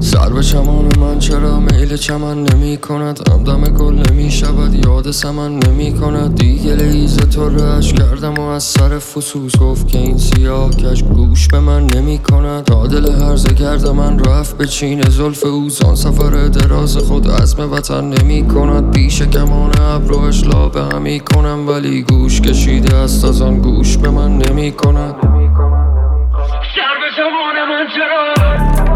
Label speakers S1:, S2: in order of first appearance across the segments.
S1: سر به چمان من چرا میل چمن نمی کند؟ همدم گل نمی شود یاد سمن نمی کند. دیگه لیز تو رش کردم و از سر فسوس گفت که این سیاه کش گوش به من نمی کند. تا دل هرزه کرد من رفت به چین زلف اوزان سفر دراز خود عزم وطن نمی کند. پیش کمان ابروش لابه همی کنم ولی گوش کشیده است از آن گوش به من نمی کند. سر به چمان من چرا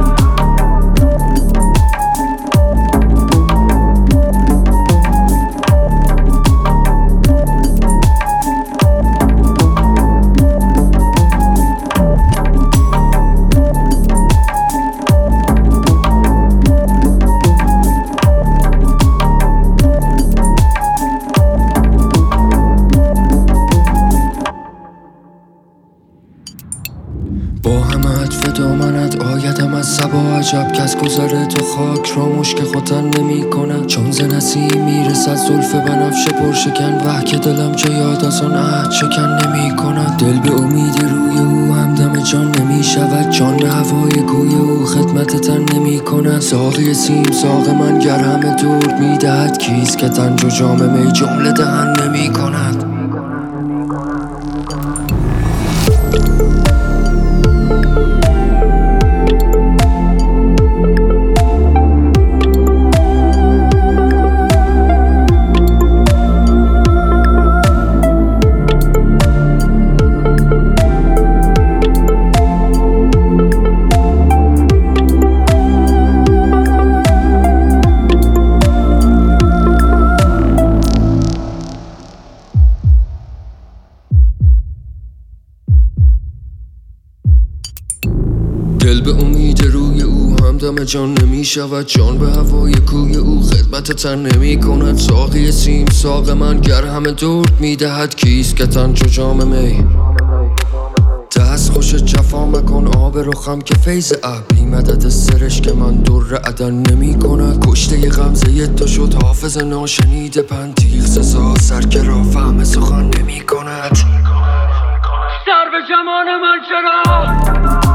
S1: با همه عطف دامنت آیدم از سبا عجب کس گذره تو خاک را مشک خوتن نمی کند. چون ز نسیم میرسد زلف بنفش پرشکن وه که دلم چه یاد از آن عهد شکن نمی کند. دل به امید روی او همدم جان نمی شود جان به هوای کوی او خدمت تن نمی کند. ساقی سیم ساق من گر همه دور می دهد کیست که تنج و جام می جمله دهن نمی کند. دل به امید روی او همدم جان نمی شود جان به هوای کوی او خدمت تن نمی کند. ساقی سیم ساق من گر همه درد می دهد کیست که تنج و جام می. دست خوش جفا مکن آب رخم که فیض ابری مدد سرش که من در عدن نمی کند. کشته غمزه تو شد حافظ ناشنیده پند تیغ سزا سر که را فهم سخن نمی کند. سر به چمان من چرا